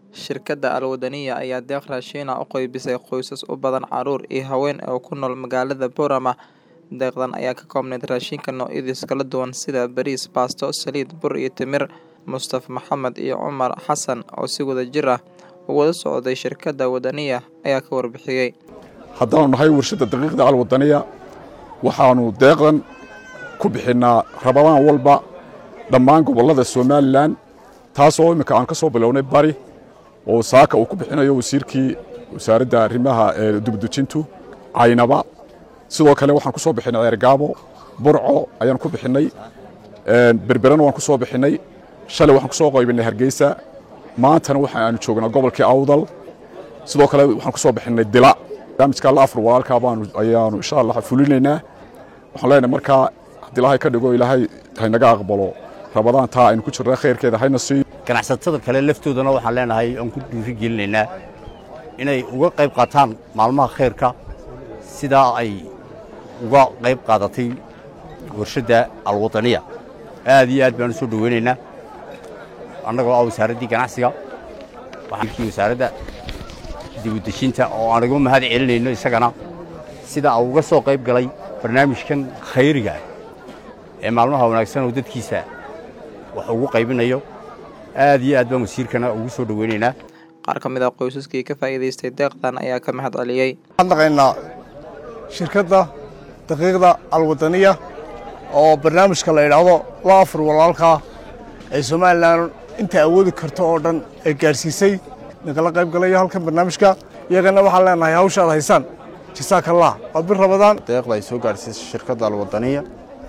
Shirkadda Al-Wadaniya ayaa deeq raashin ah u qaybisay qoysas u badan carruur iyo haween oo ku nool magaalada Boorama. Deeqdan ayaa ka koobnayd raashinka noocyadiisa kala duwan sida bariis, baasto, saliid, bur iyo timir. Mustafa Maxamed iyo Cumar Xasan oo si wadajir ah uga wada socday shirkadda Wadaniya ayaa ka warbixiyay. Haddaanu nahay warshada daqiiqda Al-Wadaniya waxaanu deeqdan ku bixinaa rabadaan walba dhammaan gobollada Somaliland taasoo imika aan ka soo bilownay bari oo saaka uu ku bixinayo wasiirkii wasaaradda arrimaha dibadejintu Caynaba. sidoo kale waxaan ku soo bixinay Ergaabo, Burco ayaan ku bixinay, Berberana waan ku soo bixinay, shalay waxaan ku soo qaybinay Hargeysa, maantana waxaan joognaa gobolka Awdal. sidoo kale waxaan ku soo bixinay Dila. barnaamijka la afur walaalka ayaanu insha Allah fulinaynaa. waxaan leenahay markaa haddii Ilaahay ka dhigo Ilaahay haynaga aqbalo rabadaan taa aynu ku jirnaa khayrkeeda hayna siiyo. ganacsatada kale laftoodana waxaan leenahay aan ku dhiirigelinaynaa inay uga qayb qaataan maalmaha khayrka sida ay uga qayb qaadatay warshada Al-Wadaniya. aad iyo aad baan soo dhaweynaynaa annagoo ah wasaaradda ganacsiga waxaan wasaaradda dibadejinta oo anagu mahad celinayno isagana sida uu uga soo qayb galay barnaamijkan khayriga ee maalmaha wanaagsan oo dadkiisa wax ugu qaybinayo. aad iyo aad baan wasiirkana ugu soo dhaweynaynaa. Qaar ka mid ah qoysaskii ka faa'iideystay deeqdan ayaa ka mahad celiyay. Waxaan shirkadda daqiiqda Al-Wadaniya oo barnaamijka la yiraahdo la afur walaalka ee Somaliland inta awoodi karto oo dhan ay gaarsiisay nagala qayb galay halkan barnaamijka. iyagana waxaan leenahay hawshaada haysan jazaakallah waa bir rabadaan. deeqda ay soo gaarsiisay shirkadda Al-Wadaniya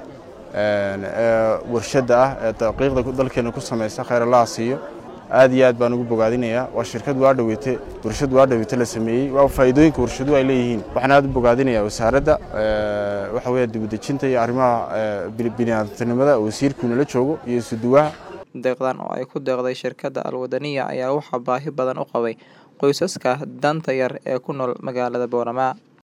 warshada ah ee daqiiqda dalkeena ku sameeyay khayr Allah siiyo. aad iyo aad baan ugu bogaadinayaa. waa shirkad waa dhaweeytay warshad waa dhaweeytay la sameeyay waa faa'iidooyinka warshadu ay leeyihiin. waxaan aad u bogaadinayaa wasaaradda waxa weeye dibadejinta iyo arrimaha bini'aadantinimada wasiirkuna la joogo iyo suduwaha. deeqdan oo ay ku deeqday shirkadda Al-Wadaniya ayaa waxa baahi badan u qabay qoysaska danta yar ee ku nool magaalada Boorama.